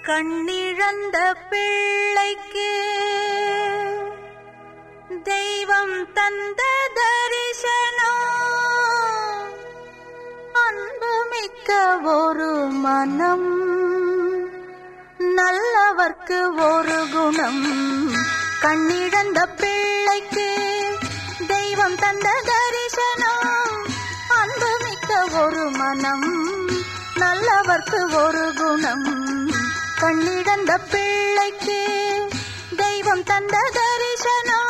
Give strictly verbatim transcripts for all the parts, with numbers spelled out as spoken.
கண்ணிழந்த பிள்ளைக்கு தெய்வம் தந்த தரிசனம், அன்புமிக்க ஒரு மனம், நல்லவர்க்கு ஒரு குணம். கண்ணிழந்த பிள்ளைக்கு தெய்வம் தந்த தரிசனம், அன்புமிக்க ஒரு மனம், நல்லவர்க்கு ஒரு குணம். கண்ணிழந்த பிள்ளைக்கு தெய்வம் தந்த தரிசனம்.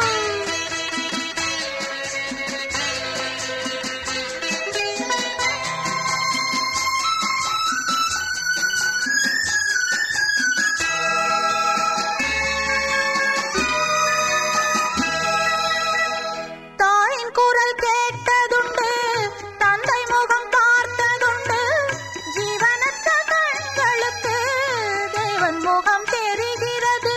தாயின் குரல் கேட்டதுண்டு, தந்தை முகம் பார்த்ததுண்டு, ஜீவனற்ற கண்களுக்கு தேவன் முகம் தெரிகிறது.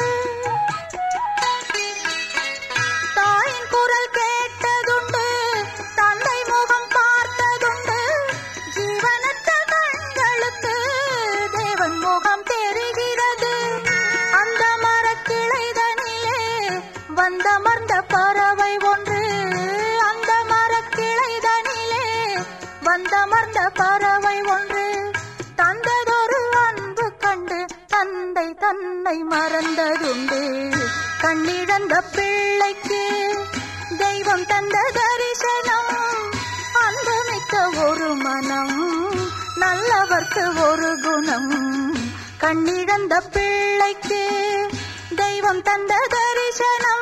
தாயின் குரல் கேட்டதுண்டு, தந்தை முகம் பார்த்ததுண்டு, ஜீவனற்ற கண்களுக்கு தேவன் முகம் தெரிகிறது. அந்த மரக்கிளைதனிலே வந்தமர்ந்த பறவை ஒன்று, அந்த மரக்கிளைதனிலே வந்தமர்ந்த பறவை ஒன்று, தந்ததொரு அன்பு கண்டு தந்தை தன்னை மறந்ததுண்டு. கண்ணிழந்த பிள்ளைக்கு தெய்வம் தந்த தரிசனம், அன்புமிக்க ஒரு மனம், நல்லவர்க்கு ஒரு குணம். கண்ணிழந்த பிள்ளைக்கு தெய்வம் தந்த தரிசனம்.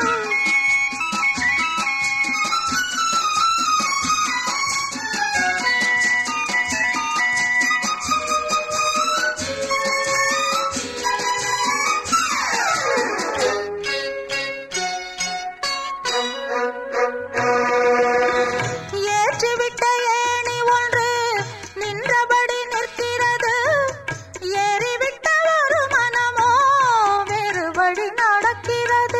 ஏற்றிவிட்ட ஏணி ஒன்று நின்றபடி நிற்கிறது, ஏறிவிட்ட ஒரு மனமோ வேறு வழி நடக்கிறது.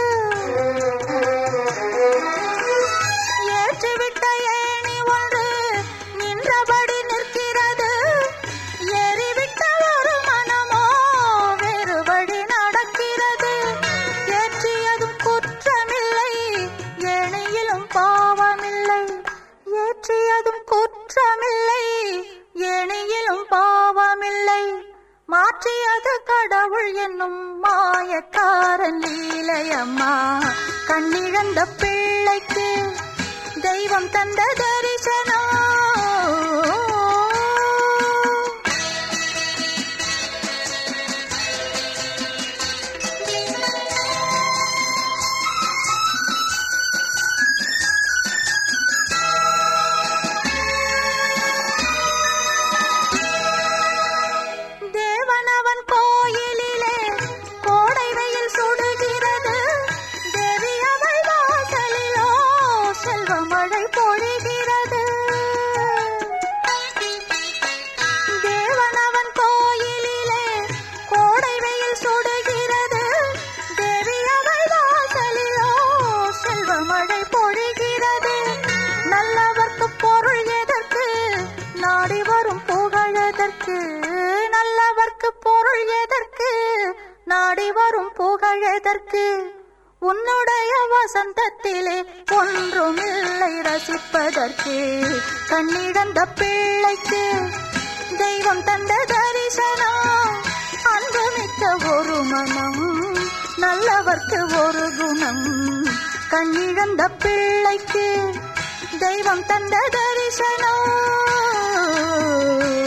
ஏற்றிவிட்ட ஏணி ஒன்று நின்றபடி நிற்கிறது, ஏறிவிட்ட ஒரு மனமோ வேறு வழி நடக்கிறது. ஏற்றியதும் குற்றமில்லை, ஏணியிலும் பாவமில்லை. ஏற்றியதும் குற்றமில்லை, ஏணியிலும் பாவமில்லை. மாற்றியது கடவுள் என்னும் மாயக்காரன் லீலையம்மா. கண்ணிழந்த பிள்ளைக்கு தெய்வம் தந்த தரிசனம். தேவனவன் கோயிலிலே கோடை வெயில் சுடுகிறது, தேவி அவள் வாசலிலோ செல்வ மழை பொழிகிறது. தேவனவன் கோயிலிலே கோடை வெயில் சுடுகிறது, தேவி அவள் வாசலிலோ செல்வ மழை பொழிகிறது. நல்லவர்க்கு பொருள் எதற்கு, நாடி வரும் புகழதற்கு, நல்லவர்க்கு பொருள் எதற்கு, நாடி வரும் புகழதற்கு. உன்னுடைய வசந்தத்திலே ஒன்றுமில்லை ரசிப்பதற்கு. கண்ணிழந்த பிள்ளைக்கு தெய்வம் தந்த தரிசனம், அன்புமிக்க ஒரு மனம், நல்லவர்க்கு ஒரு குணம். கண்ணிழந்த பிள்ளைக்கு தெய்வம் தந்த தரிசனம்.